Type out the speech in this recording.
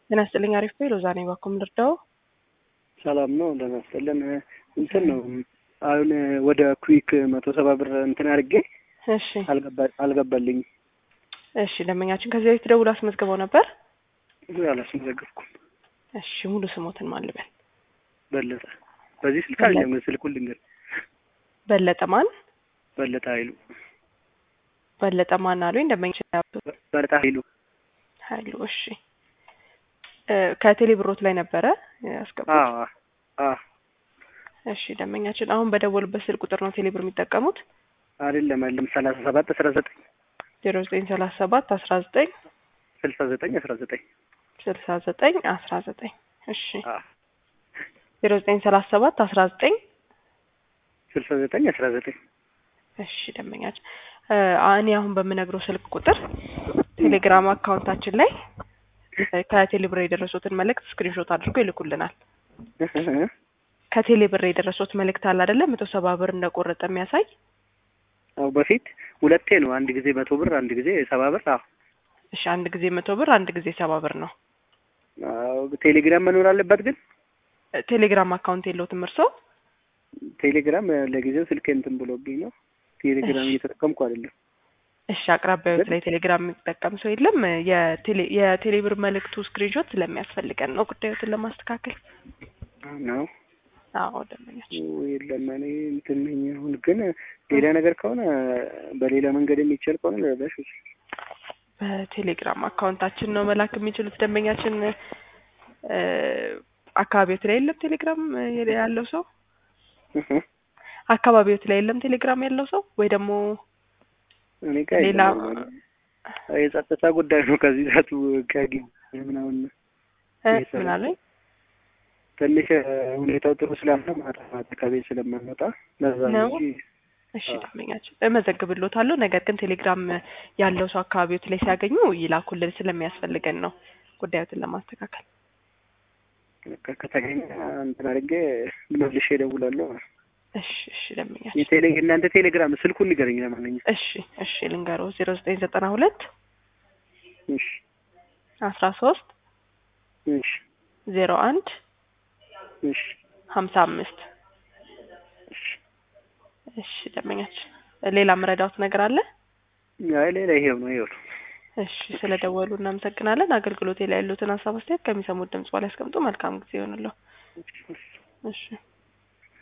ጤና ይስጥልኝ። አሪፍ ነው። ሎዛ ነኝ። ባኩም ልርዳው። ሰላም ነው። እንደናስተለን እንትን ነው። አሁን ወደ ኩዊክ 170 ብር እንትን አድርጌ እሺ አልገባልኝ። እሺ ደንበኛችን ከዚህ በፊት ደውሎ አስመዝግበው ነበር? አላስመዘገብኩም። እሺ ሙሉ ስሞትን ማን ልበል? በለጠ። በዚህ ስልክ አይደለም ስልኩን ልንገር። በለጠ ማን? በለጠ ኃይሉ። በለጠ ማን አሉኝ? ደንበኛችን በለጠ ኃይሉ። ኃይሉ። እሺ ከቴሌ ብሮት ላይ ነበረ ያስገቡት? እሺ ደንበኛችን አሁን በደወሉበት ስልክ ቁጥር ነው ቴሌ ብር የሚጠቀሙት? አይደለም 37 19 0937 19 69 19 69 19 እሺ 0937 19 69 19 እሺ ደንበኛችን እኔ አሁን በምነግረው ስልክ ቁጥር ቴሌግራም አካውንታችን ላይ ከቴሌ ብር የደረሱትን መልእክት ስክሪንሾት አድርጎ ይልኩልናል። ከቴሌ ብር የደረሱት መልእክት አለ አይደለ? 170 ብር እንደቆረጠ የሚያሳይ። አው በፊት ሁለቴ ነው። አንድ ጊዜ 100 ብር፣ አንድ ጊዜ 70 ብር። እሺ አንድ ጊዜ 100 ብር፣ አንድ ጊዜ 70 ብር ነው። ቴሌግራም መኖር አለበት ግን ቴሌግራም አካውንት የለውም እርሶ? ቴሌግራም ለጊዜው ስልኬ እንትን ብሎብኝ ነው። ቴሌግራም እየተጠቀምኩ አይደለም። እሺ አቅራቢያው ላይ ቴሌግራም የሚጠቀም ሰው የለም? የቴሌ ብር መልእክቱ ስክሪንሾት ስለሚያስፈልገን ነው ጉዳዩን ለማስተካከል ነው። አዎ ደንበኛችን የለም። እኔ እንትን ነኝ። አሁን ግን ሌላ ነገር ከሆነ በሌላ መንገድ የሚችል ከሆነ ለዳሽ በቴሌግራም አካውንታችን ነው መላክ የሚችሉት። ደንበኛችን አካባቢው ላይ የለም ቴሌግራም ያለው ሰው? አካባቢው ላይ የለም ቴሌግራም ያለው ሰው ወይ ደግሞ እኔ ጋር ሌላ የጸጥታ ጉዳይ ነው። ከዚህ ሰዓቱ ከጊ ምናምን ምን አለኝ ትንሽ ሁኔታው ጥሩ ስላልሆነ ማታ ከቤት ስለማንወጣ ለዛ ነው። እሺ ደንበኛችን እመዘግብልዎታለሁ። ነገር ግን ቴሌግራም ያለው ሰው አካባቢው ላይ ሲያገኙ ይላኩልን ስለሚያስፈልገን ነው ጉዳዩን ለማስተካከል። ከተገኘ እንትን አድርጌ መልሼ እደውላለሁ። እሺ ደንበኛችን እናንተ ቴሌግራም ስልኩን ንገረኝ ለማንኛውም። እሺ ልንገረው 0992 እሺ 13 እሺ 01 እሺ 55 እሺ ደንበኛችን ሌላ መረዳት ነገር አለ? አይ ሌላ ይሄው ነው። እሺ ስለደወሉ እናመሰግናለን። አገልግሎቴ ላይ ያሉትን ሀሳብ አስተያየት ከሚሰሙት ድምጽ በላይ ያስቀምጡ። መልካም ጊዜ ይሁንልዎ። እሺ